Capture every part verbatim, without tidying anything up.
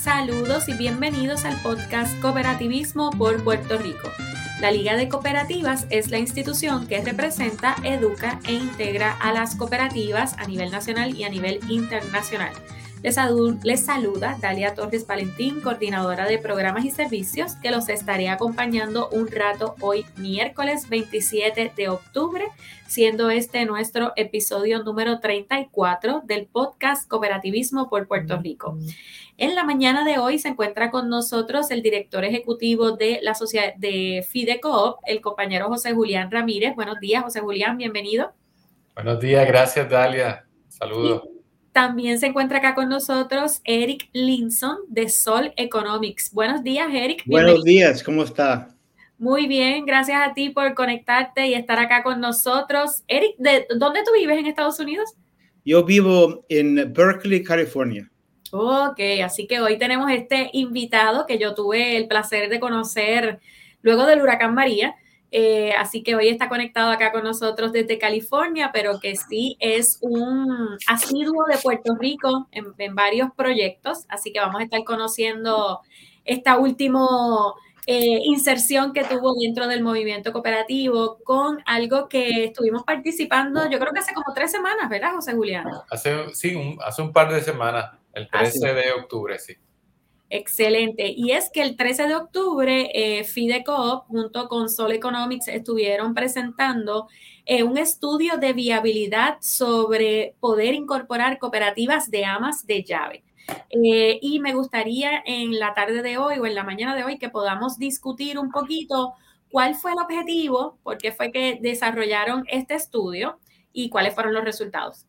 Saludos y bienvenidos al podcast Cooperativismo por Puerto Rico. La Liga de Cooperativas es la institución que representa, educa e integra a las cooperativas a nivel nacional y a nivel internacional. Les, les saluda Dalia Torres Valentín, coordinadora de programas y servicios, que los estaré acompañando un rato hoy, miércoles veintisiete de octubre, siendo este nuestro episodio número treinta y cuatro del podcast Cooperativismo por Puerto Rico. En la mañana de hoy se encuentra con nosotros el director ejecutivo de la sociedad de FIDECOOP, el compañero José Julián Ramírez. Buenos días, José Julián, bienvenido. Buenos días, gracias Dalia. Saludos. Y también se encuentra acá con nosotros Eric Linson de Sol Economics. Buenos días, Eric. Buenos días, ¿cómo está? Muy bien, gracias a ti por conectarte y estar acá con nosotros. Eric, ¿de dónde tú vives en Estados Unidos? Yo vivo en Berkeley, California. Ok, así que hoy tenemos este invitado que yo tuve el placer de conocer luego del huracán María. Eh, así que hoy está conectado acá con nosotros desde California, pero que sí es un asiduo de Puerto Rico en, en varios proyectos. Así que vamos a estar conociendo esta última eh, inserción que tuvo dentro del movimiento cooperativo con algo que estuvimos participando, yo creo que hace como tres semanas, ¿verdad, José Julián? Hace, sí, un, hace un par de semanas, el trece de octubre, sí. Excelente. Y es que el trece de octubre, eh, FIDECOOP junto con Sol Economics estuvieron presentando eh, un estudio de viabilidad sobre poder incorporar cooperativas de amas de llave. Eh, y me gustaría en la tarde de hoy o en la mañana de hoy que podamos discutir un poquito cuál fue el objetivo, por qué fue que desarrollaron este estudio y cuáles fueron los resultados.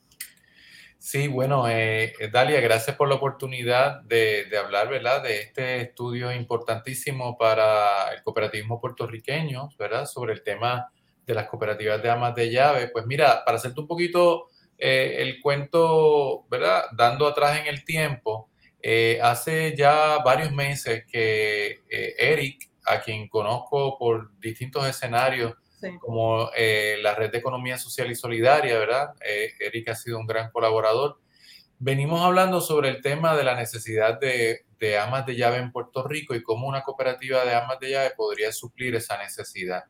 Sí, bueno, eh, Dalia, gracias por la oportunidad de, de hablar, ¿verdad?, de este estudio importantísimo para el cooperativismo puertorriqueño, ¿verdad?, sobre el tema de las cooperativas de amas de llave. Pues mira, para hacerte un poquito eh, el cuento, ¿verdad?, dando atrás en el tiempo, eh, hace ya varios meses que eh, Eric, a quien conozco por distintos escenarios, sí, como eh, la Red de Economía Social y Solidaria, ¿verdad? Eh, Eric ha sido un gran colaborador. Venimos hablando sobre el tema de la necesidad de, de amas de llave en Puerto Rico y cómo una cooperativa de amas de llave podría suplir esa necesidad.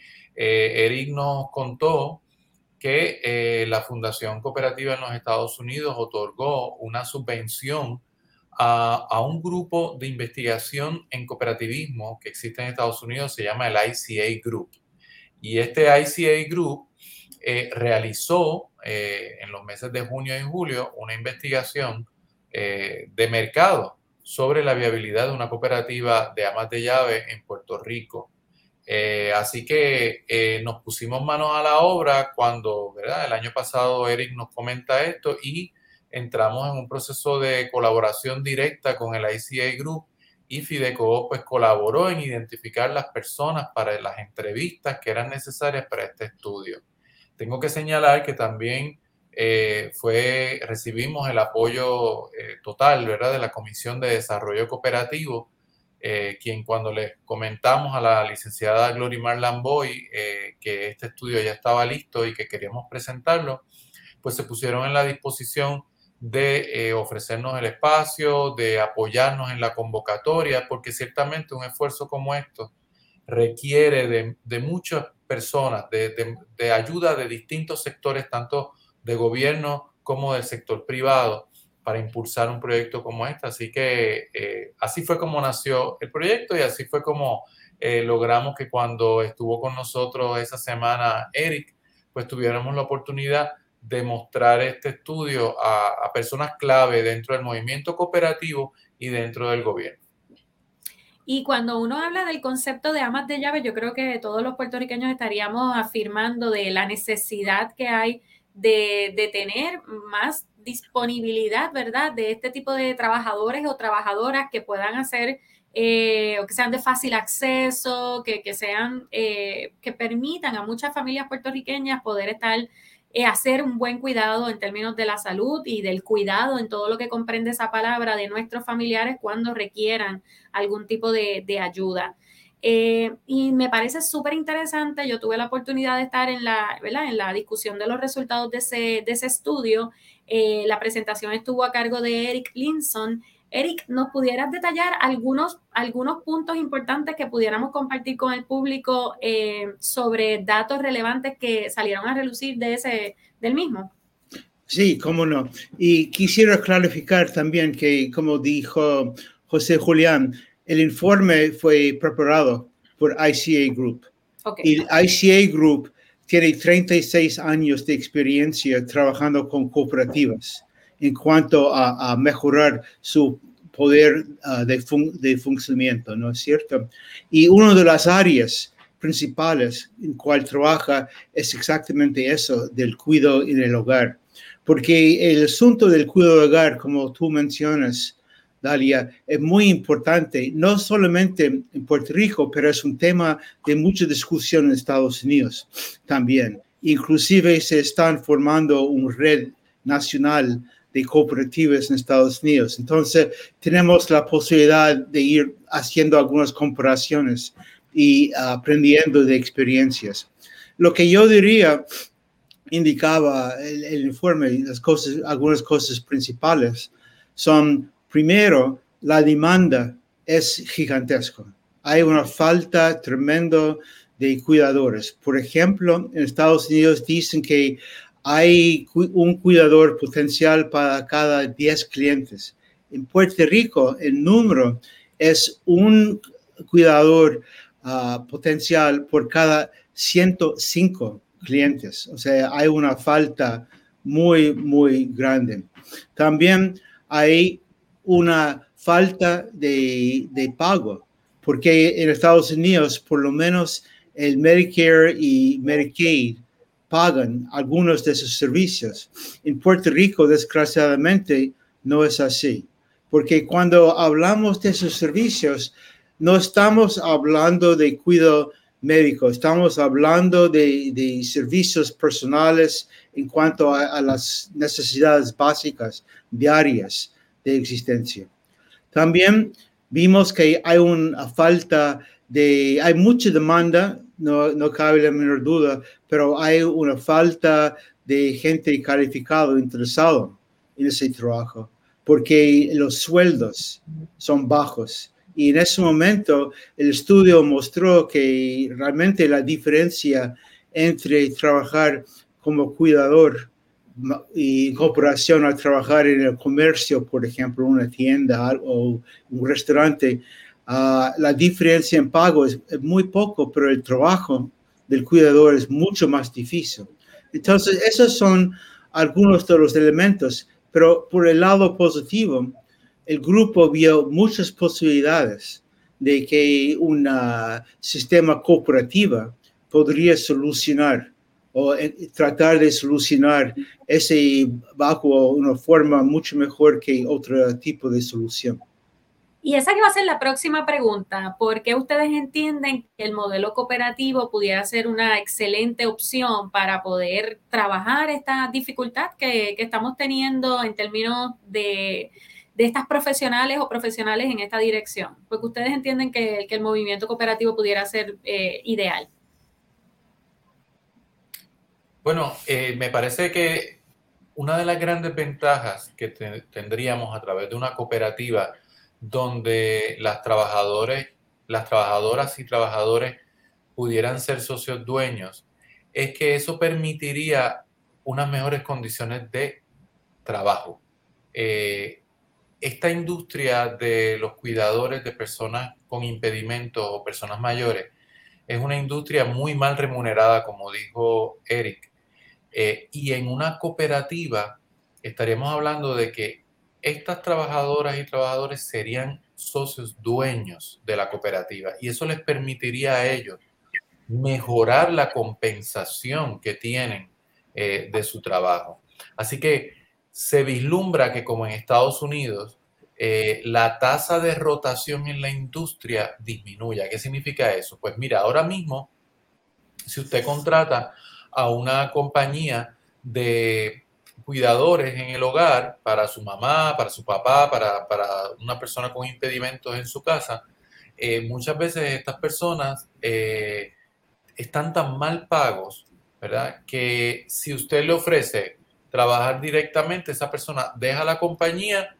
Eh, Eric nos contó que eh, la Fundación Cooperativa en los Estados Unidos otorgó una subvención a, a un grupo de investigación en cooperativismo que existe en Estados Unidos, se llama el I C A Group. Y este I C A Group eh, realizó eh, en los meses de junio y julio una investigación eh, de mercado sobre la viabilidad de una cooperativa de amas de llave en Puerto Rico. Eh, así que eh, nos pusimos manos a la obra cuando, ¿verdad?, el año pasado Eric nos comenta esto y entramos en un proceso de colaboración directa con el I C A Group. Y FIDECOOP pues colaboró en identificar las personas para las entrevistas que eran necesarias para este estudio. Tengo que señalar que también eh, fue, recibimos el apoyo eh, total, ¿verdad?, de la Comisión de Desarrollo Cooperativo, eh, quien cuando les comentamos a la licenciada Glorimar Lamboy eh, que este estudio ya estaba listo y que queríamos presentarlo, pues se pusieron en la disposición de eh, ofrecernos el espacio, de apoyarnos en la convocatoria, porque ciertamente un esfuerzo como esto requiere de, de muchas personas, de, de, de ayuda de distintos sectores, tanto de gobierno como del sector privado, para impulsar un proyecto como este. Así que eh, así fue como nació el proyecto y así fue como eh, logramos que cuando estuvo con nosotros esa semana Eric, pues tuviéramos la oportunidad de mostrar este estudio a, a personas clave dentro del movimiento cooperativo y dentro del gobierno. Y cuando uno habla del concepto de amas de llave, yo creo que todos los puertorriqueños estaríamos afirmando de la necesidad que hay de, de tener más disponibilidad, ¿verdad?, de este tipo de trabajadores o trabajadoras que puedan hacer eh, o que sean de fácil acceso, que, que sean, eh, que permitan a muchas familias puertorriqueñas poder estar Eh, hacer un buen cuidado en términos de la salud y del cuidado en todo lo que comprende esa palabra de nuestros familiares cuando requieran algún tipo de, de ayuda. Eh, y me parece súper interesante. Yo tuve la oportunidad de estar en la, ¿verdad?, en la discusión de los resultados de ese, de ese estudio. Eh, la presentación estuvo a cargo de Eric Linson Eric, ¿nos pudieras detallar algunos, algunos puntos importantes que pudiéramos compartir con el público eh, sobre datos relevantes que salieron a relucir de ese, del mismo? Sí, cómo no. Y quisiera clarificar también que, como dijo José Julián, el informe fue preparado por I C A Group. Okay. Y I C A Group tiene treinta y seis años de experiencia trabajando con cooperativas en cuanto a, a mejorar su poder uh, de, fun de funcionamiento, ¿no es cierto? Y una de las áreas principales en cual trabaja es exactamente eso, del cuidado en el hogar. Porque el asunto del cuidado del hogar, como tú mencionas, Dalia, es muy importante, no solamente en Puerto Rico, pero es un tema de mucha discusión en Estados Unidos también. Inclusive se están formando una red nacional de cooperativas en Estados Unidos. Entonces, tenemos la posibilidad de ir haciendo algunas comparaciones y uh, aprendiendo de experiencias. Lo que yo diría, indicaba el, el informe, las cosas, algunas cosas principales son, primero, la demanda es gigantesca. Hay una falta tremenda de cuidadores. Por ejemplo, en Estados Unidos dicen que hay un cuidador potencial para cada diez clientes. En Puerto Rico, el número es un cuidador uh, potencial por cada ciento cinco clientes. O sea, hay una falta muy, muy grande. También hay una falta de, de pago, porque en Estados Unidos, por lo menos el Medicare y Medicaid pagan algunos de sus servicios. En Puerto Rico, desgraciadamente, no es así, porque cuando hablamos de esos servicios, no estamos hablando de cuidado médico, estamos hablando de, de servicios personales en cuanto a, a las necesidades básicas diarias de existencia. También vimos que hay una falta de, hay mucha demanda, no, no cabe la menor duda, pero hay una falta de gente calificada, interesada en ese trabajo, porque los sueldos son bajos. Y en ese momento el estudio mostró que realmente la diferencia entre trabajar como cuidador y en comparación a trabajar en el comercio, por ejemplo, una tienda o un restaurante, uh, la diferencia en pago es, es muy poco, pero el trabajo del cuidador es mucho más difícil. Entonces, esos son algunos de los elementos, pero por el lado positivo, el grupo vio muchas posibilidades de que un sistema cooperativo podría solucionar o tratar de solucionar ese bajo una forma mucho mejor que otro tipo de solución. Y esa que va a ser la próxima pregunta, ¿por qué ustedes entienden que el modelo cooperativo pudiera ser una excelente opción para poder trabajar esta dificultad que, que estamos teniendo en términos de, de estas profesionales o profesionales en esta dirección? Porque ustedes entienden que, que el movimiento cooperativo pudiera ser eh, ideal. Bueno, eh, me parece que una de las grandes ventajas que te, tendríamos a través de una cooperativa donde las trabajadores, las trabajadoras y trabajadores pudieran ser socios dueños, es que eso permitiría unas mejores condiciones de trabajo. Eh, esta industria de los cuidadores de personas con impedimentos o personas mayores es una industria muy mal remunerada, como dijo Eric. Eh, y en una cooperativa estaríamos hablando de que estas trabajadoras y trabajadores serían socios dueños de la cooperativa y eso les permitiría a ellos mejorar la compensación que tienen eh, de su trabajo. Así que se vislumbra que como en Estados Unidos eh, la tasa de rotación en la industria disminuya. ¿Qué significa eso? Pues mira, ahora mismo si usted contrata a una compañía de cuidadores en el hogar para su mamá, para su papá, para, para una persona con impedimentos en su casa, eh, muchas veces estas personas eh, están tan mal pagos, ¿verdad? Que si usted le ofrece trabajar directamente, esa persona deja la compañía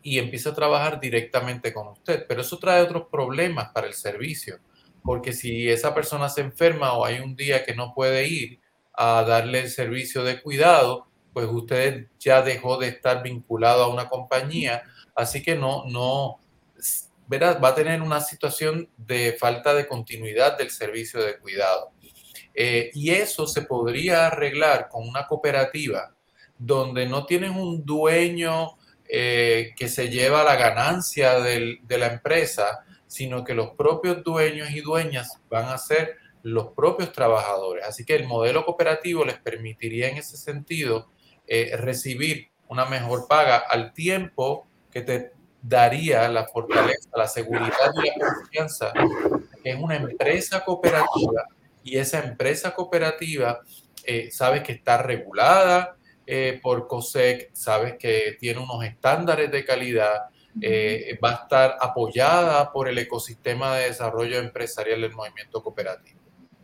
y empieza a trabajar directamente con usted. Pero eso trae otros problemas para el servicio, porque si esa persona se enferma o hay un día que no puede ir a darle el servicio de cuidado, pues usted ya dejó de estar vinculado a una compañía, así que no, no, ¿verdad? Va a tener una situación de falta de continuidad del servicio de cuidado. Eh, y eso se podría arreglar con una cooperativa donde no tienes un dueño eh, que se lleva la ganancia del, de la empresa, sino que los propios dueños y dueñas van a ser los propios trabajadores. Así que el modelo cooperativo les permitiría en ese sentido eh, recibir una mejor paga al tiempo que te daría la fortaleza, la seguridad y la confianza que es una empresa cooperativa, y esa empresa cooperativa eh, sabes que está regulada eh, por COSEC, sabes que tiene unos estándares de calidad, eh, va a estar apoyada por el ecosistema de desarrollo empresarial del movimiento cooperativo.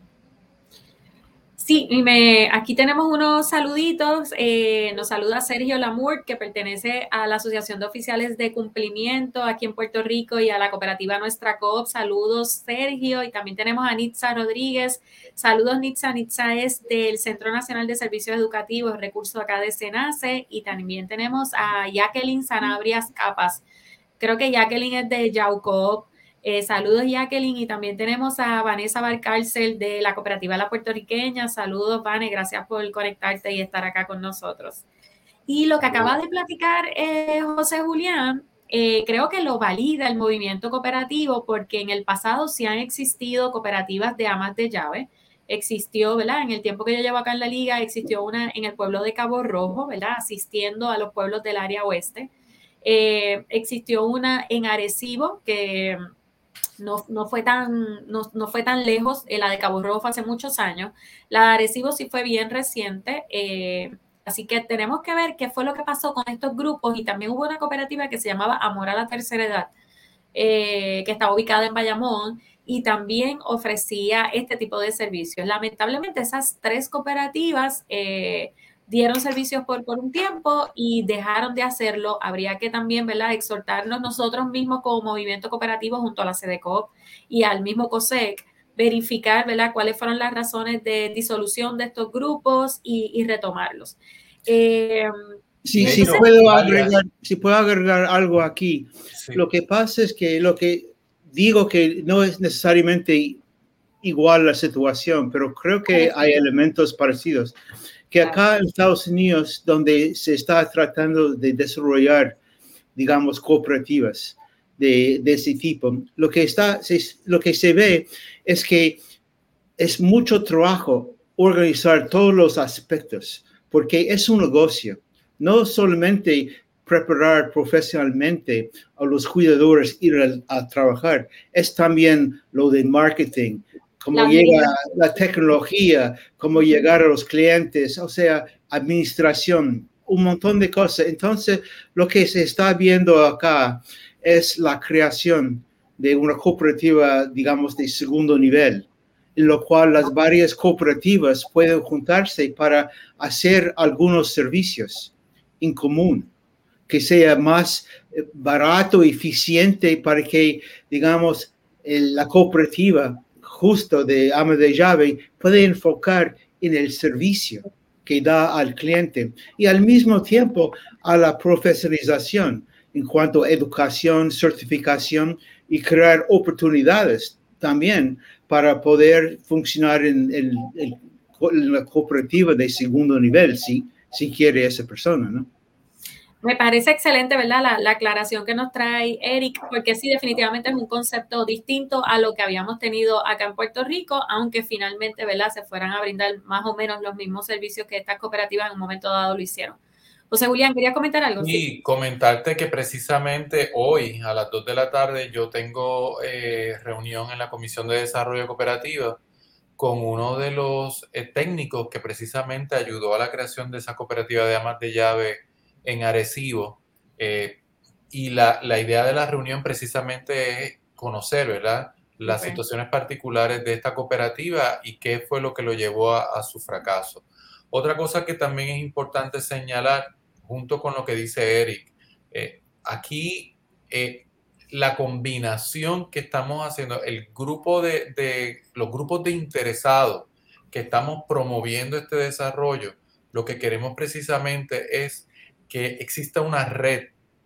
Sí, y me, aquí tenemos unos saluditos. Eh, nos saluda Sergio Lamour, que pertenece a la Asociación de Oficiales de Cumplimiento aquí en Puerto Rico y a la cooperativa Nuestra Coop. Saludos, Sergio. Y también tenemos a Nitza Rodríguez. Saludos, Nitza. Nitza es del Centro Nacional de Servicios Educativos, recurso acá de SENACE. Y también tenemos a Jacqueline Sanabrias Capas. Creo que Jacqueline es de Yaucoop. Eh, saludos, Jacqueline, y también tenemos a Vanessa Barcárcel de la Cooperativa La Puertorriqueña. Saludos, Vane, gracias por conectarte y estar acá con nosotros. Y lo que acaba de platicar eh, José Julián, eh, creo que lo valida el movimiento cooperativo, porque en el pasado sí han existido cooperativas de amas de llave. Existió, ¿verdad? En el tiempo que yo llevo acá en la liga, existió una en el pueblo de Cabo Rojo, ¿verdad? Asistiendo a los pueblos del área oeste. Eh, existió una en Arecibo que No, no, fue tan, no, no fue tan lejos, eh, la de Cabo Rojo fue hace muchos años, la de Arecibo sí fue bien reciente, eh, así que tenemos que ver qué fue lo que pasó con estos grupos, y también hubo una cooperativa que se llamaba Amor a la Tercera Edad, eh, que estaba ubicada en Bayamón, y también ofrecía este tipo de servicios. Lamentablemente esas tres cooperativas eh, dieron servicios por, por un tiempo y dejaron de hacerlo. Habría que también, ¿verdad?, exhortarnos nosotros mismos como movimiento cooperativo junto a la SEDECOP y al mismo COSEC, verificar, ¿verdad?, cuáles fueron las razones de disolución de estos grupos y, y retomarlos. Eh, sí, sí, no puedo agregar, si puedo agregar algo aquí. Sí. Lo que pasa es que lo que digo que no es necesariamente igual la situación, pero creo que hay elementos parecidos. Que acá en Estados Unidos, donde se está tratando de desarrollar, digamos, cooperativas de, de ese tipo, lo que, está, se, lo que se ve es que es mucho trabajo organizar todos los aspectos, porque es un negocio. No solamente preparar profesionalmente a los cuidadores ir a, a trabajar, es también lo de marketing, cómo llega la tecnología, cómo llegar a los clientes, o sea, administración, un montón de cosas. Entonces, lo que se está viendo acá es la creación de una cooperativa, digamos, de segundo nivel, en lo cual las varias cooperativas pueden juntarse para hacer algunos servicios en común, que sea más barato, eficiente, para que, digamos, la cooperativa justo de ama de llave puede enfocar en el servicio que da al cliente y al mismo tiempo a la profesionalización en cuanto a educación, certificación y crear oportunidades también para poder funcionar en, en, en la cooperativa de segundo nivel, si, si quiere esa persona, ¿no? Me parece excelente, ¿verdad?, la, la aclaración que nos trae Eric, porque sí, definitivamente es un concepto distinto a lo que habíamos tenido acá en Puerto Rico, aunque finalmente, ¿verdad?, se fueran a brindar más o menos los mismos servicios que estas cooperativas en un momento dado lo hicieron. José Julián, ¿quería comentar algo? Sí, sí, comentarte que precisamente hoy a las dos de la tarde yo tengo eh, reunión en la Comisión de Desarrollo Cooperativo con uno de los eh, técnicos que precisamente ayudó a la creación de esa cooperativa de amas de llave en Arecibo, eh, y la, la idea de la reunión precisamente es conocer, ¿verdad?, las okay. situaciones particulares de esta cooperativa y qué fue lo que lo llevó a, a su fracaso. Otra cosa que también es importante señalar, junto con lo que dice Eric, eh, aquí eh, la combinación que estamos haciendo, el grupo de, de, los grupos de interesados que estamos promoviendo este desarrollo, lo que queremos precisamente es que exista una red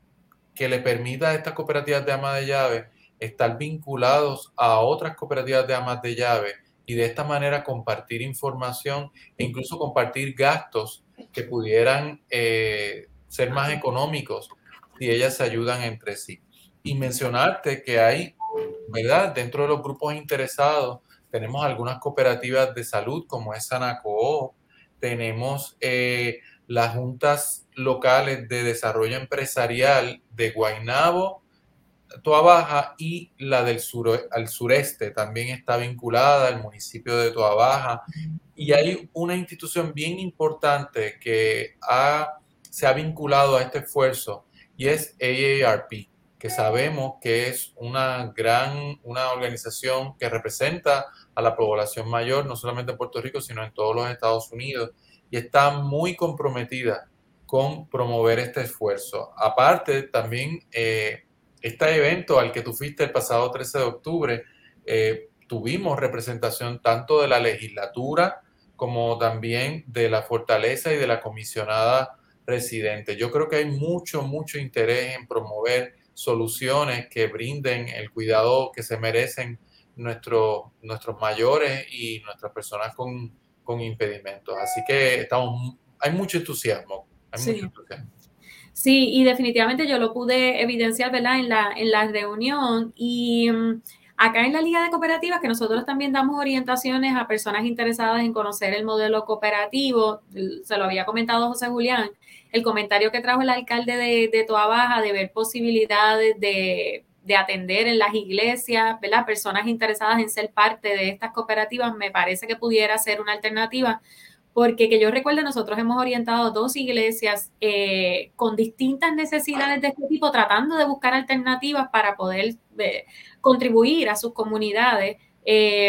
que le permita a estas cooperativas de amas de llave estar vinculados a otras cooperativas de amas de llave y de esta manera compartir información e incluso compartir gastos que pudieran eh, ser más económicos si ellas se ayudan entre sí. Y mencionarte que hay, ¿verdad? Dentro de los grupos interesados tenemos algunas cooperativas de salud como es Sanacoop, tenemos eh, las juntas locales de desarrollo empresarial de Guaynabo, Toa Baja y la del sur, al sureste también está vinculada al municipio de Toa Baja. Y hay una institución bien importante que ha, se ha vinculado a este esfuerzo y es A A R P, que sabemos que es una gran una organización que representa a la población mayor, no solamente en Puerto Rico, sino en todos los Estados Unidos, y está muy comprometida con promover este esfuerzo. Aparte, también eh, este evento al que tú fuiste el pasado trece de octubre, eh, tuvimos representación tanto de la legislatura como también de la Fortaleza y de la comisionada residente. Yo creo que hay mucho, mucho interés en promover soluciones que brinden el cuidado que se merecen nuestros, nuestros mayores y nuestras personas con, con impedimentos. Así que estamos, hay mucho entusiasmo, hay sí. mucho entusiasmo. Sí, y definitivamente yo lo pude evidenciar, ¿verdad? En la, en la reunión y um, acá en la Liga de Cooperativas, que nosotros también damos orientaciones a personas interesadas en conocer el modelo cooperativo, se lo había comentado José Julián, el comentario que trajo el alcalde de, de Toa Baja de ver posibilidades de, de atender en las iglesias, ¿verdad? Personas interesadas en ser parte de estas cooperativas, me parece que pudiera ser una alternativa. Porque que yo recuerde, nosotros hemos orientado dos iglesias eh, con distintas necesidades de este tipo, tratando de buscar alternativas para poder eh, contribuir a sus comunidades. Eh,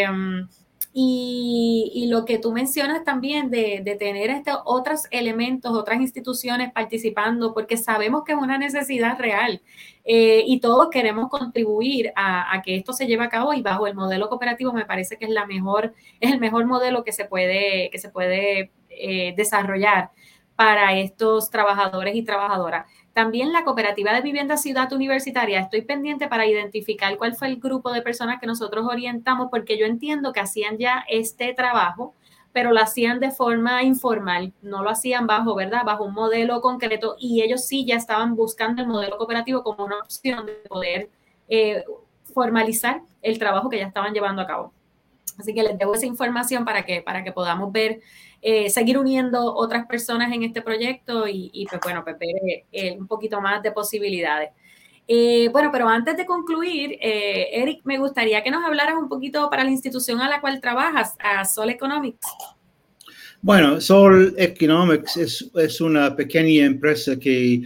y, y lo que tú mencionas también de, de tener estos otros elementos, otras instituciones participando, porque sabemos que es una necesidad real eh, y todos queremos contribuir a, a que esto se lleve a cabo, y bajo el modelo cooperativo me parece que es la mejor, es el mejor modelo que se puede, que se puede eh, desarrollar para estos trabajadores y trabajadoras. También la Cooperativa de Vivienda Ciudad Universitaria, estoy pendiente para identificar cuál fue el grupo de personas que nosotros orientamos, porque yo entiendo que hacían ya este trabajo, pero lo hacían de forma informal, no lo hacían bajo, ¿verdad? Bajo un modelo concreto, y ellos sí ya estaban buscando el modelo cooperativo como una opción de poder eh, formalizar el trabajo que ya estaban llevando a cabo. Así que les debo esa información para que, para que podamos ver, eh, seguir uniendo otras personas en este proyecto y, y pues bueno, pues ver eh, un poquito más de posibilidades. Eh, bueno, pero antes de concluir, eh, Eric, me gustaría que nos hablaras un poquito para la institución a la cual trabajas, a Sol Economics. Bueno, Sol Economics es, es una pequeña empresa que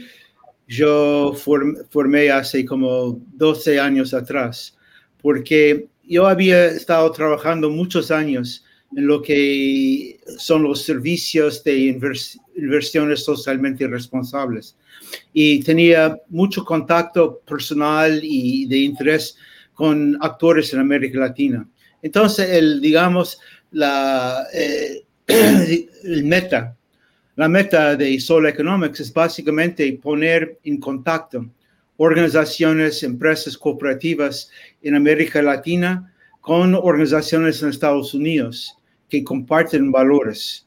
yo form, formé hace como doce años atrás, porque yo había estado trabajando muchos años en lo que son los servicios de invers, inversiones socialmente responsables. Y tenía mucho contacto personal y de interés con actores en América Latina. Entonces, el, digamos, la, eh, el meta, la meta de Sol Economics es básicamente poner en contacto organizaciones, empresas cooperativas en América Latina con organizaciones en Estados Unidos que comparten valores.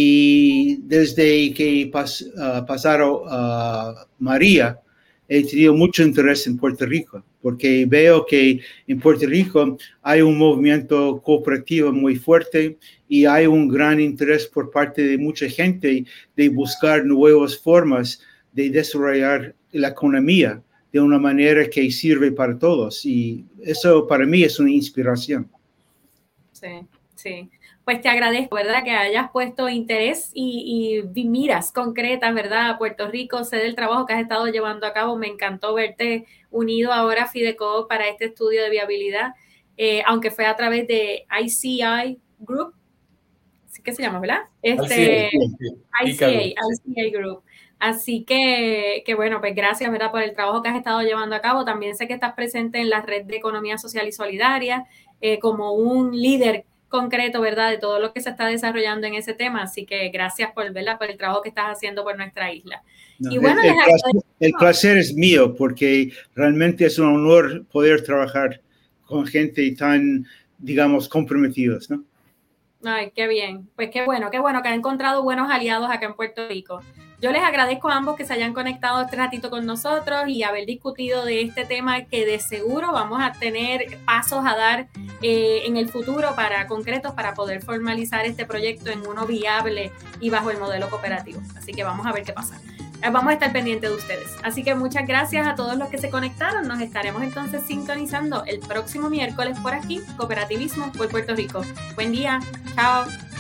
Y desde que pas, uh, pasaron uh, María, he tenido mucho interés en Puerto Rico, porque veo que en Puerto Rico hay un movimiento cooperativo muy fuerte y hay un gran interés por parte de mucha gente de buscar nuevas formas de desarrollar la economía de una manera que sirve para todos. Y eso para mí es una inspiración. Sí, sí. Pues te agradezco, ¿verdad? Que hayas puesto interés y, y miras concretas, ¿verdad? A Puerto Rico, sé del trabajo que has estado llevando a cabo. Me encantó verte unido ahora a Fideco para este estudio de viabilidad, eh, aunque fue a través de I C I Group, ¿sí que se llama, verdad? Este, I C A, I C A Group. Así que, que bueno, pues gracias, ¿verdad?, por el trabajo que has estado llevando a cabo. También sé que estás presente en la red de Economía Social y Solidaria eh, como un líder concreto, ¿verdad?, de todo lo que se está desarrollando en ese tema. Así que gracias por, ¿verdad?, por el trabajo que estás haciendo por nuestra isla. No, y bueno, el, el, placer, el placer es mío, porque realmente es un honor poder trabajar con gente tan, digamos, comprometidos, ¿no? Ay, qué bien. Pues qué bueno, qué bueno que han encontrado buenos aliados acá en Puerto Rico. Yo les agradezco a ambos que se hayan conectado este ratito con nosotros y haber discutido de este tema que de seguro vamos a tener pasos a dar eh, en el futuro para concretos para poder formalizar este proyecto en uno viable y bajo el modelo cooperativo. Así que vamos a ver qué pasa. Vamos a estar pendientes de ustedes. Así que muchas gracias a todos los que se conectaron. Nos estaremos entonces sintonizando el próximo miércoles por aquí, Cooperativismo por Puerto Rico. Buen día. Chao.